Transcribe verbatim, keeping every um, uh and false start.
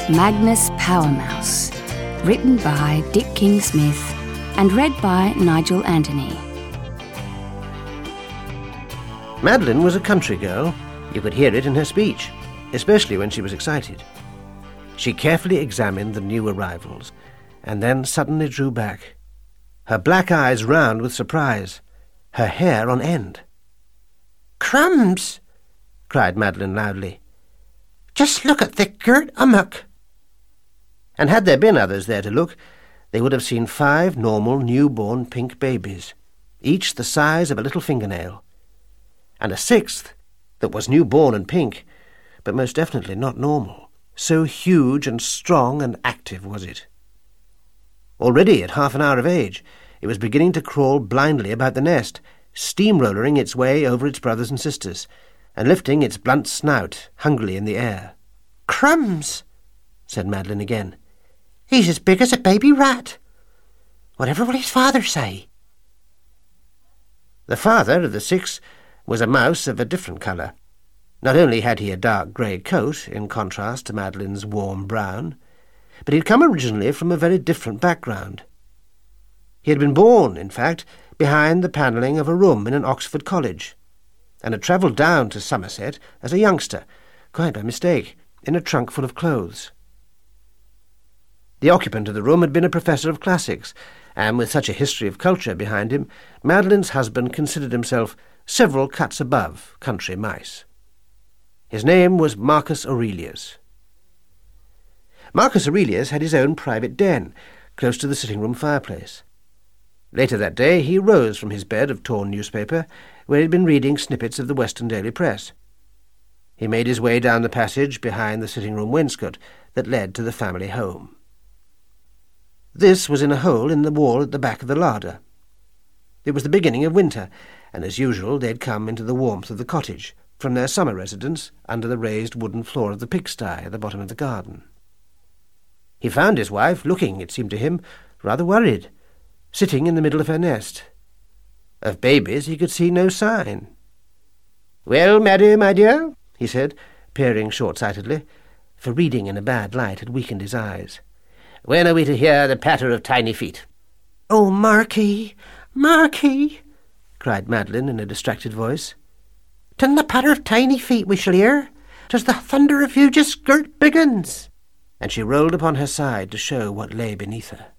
Magnus Power Mouse, written by Dick King-Smith and read by Nigel Anthony. Madeline was a country girl. You could hear it in her speech, especially when she was excited. She carefully examined the new arrivals, and then suddenly drew back, her black eyes round with surprise, her hair on end. "Crumbs!" cried Madeline loudly. "Just look at the girt amok!" And had there been others there to look, they would have seen five normal newborn pink babies, each the size of a little fingernail, and a sixth that was newborn and pink, but most definitely not normal. So huge and strong and active was it. Already at half an hour of age, it was beginning to crawl blindly about the nest, steamrolling its way over its brothers and sisters, and lifting its blunt snout hungrily in the air. "Crumbs!" said Madeline again. "He's as big as a baby rat. Whatever will his father say?" The father of the six was a mouse of a different colour. Not only had he a dark grey coat, in contrast to Madeline's warm brown, but he had come originally from a very different background. He had been born, in fact, behind the panelling of a room in an Oxford college, and had travelled down to Somerset as a youngster, quite by mistake, in a trunk full of clothes. The occupant of the room had been a professor of classics, and with such a history of culture behind him, Madeline's husband considered himself several cuts above country mice. His name was Marcus Aurelius. Marcus Aurelius had his own private den, close to the sitting-room fireplace. Later that day he rose from his bed of torn newspaper, where he had been reading snippets of the Western Daily Press. He made his way down the passage behind the sitting-room wainscot that led to the family home. This was in a hole in the wall at the back of the larder. It was the beginning of winter, and as usual they had come into the warmth of the cottage, from their summer residence under the raised wooden floor of the pigsty at the bottom of the garden. He found his wife looking, it seemed to him, rather worried, sitting in the middle of her nest. Of babies he could see no sign. "Well, Maddie, my dear," he said, peering short-sightedly, for reading in a bad light had weakened his eyes. "When are we to hear the patter of tiny feet?" "Oh, Marky, Marky!" cried Madeline in a distracted voice. "'Tin the patter of tiny feet we shall hear. 'Tis the thunder of hugeous girt big uns." And she rolled upon her side to show what lay beneath her.